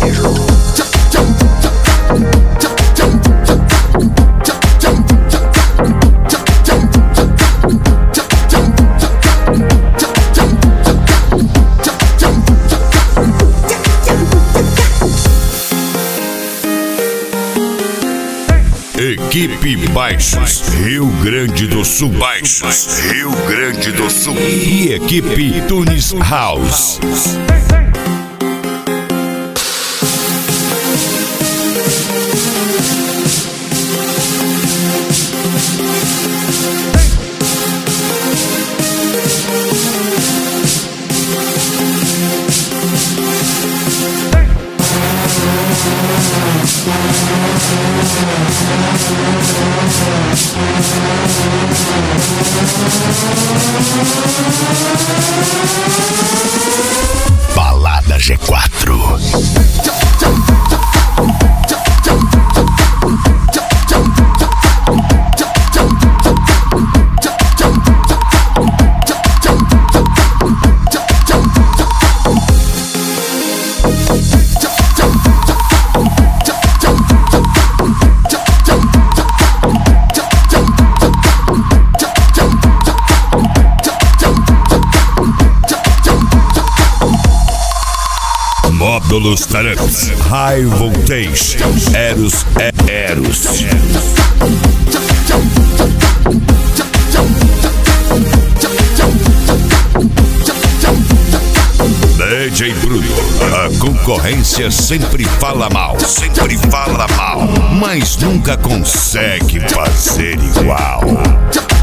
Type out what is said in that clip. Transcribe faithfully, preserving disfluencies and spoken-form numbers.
Equipe Baixos, Rio Grande do Sul. Baixos, Rio Grande do Sul. E equipe Tunis House. Balada G quatro. Módulos Taranx, High Voltage, Eros é Eros. D J Bruno, a concorrência sempre fala mal, sempre fala mal, mas nunca consegue fazer igual.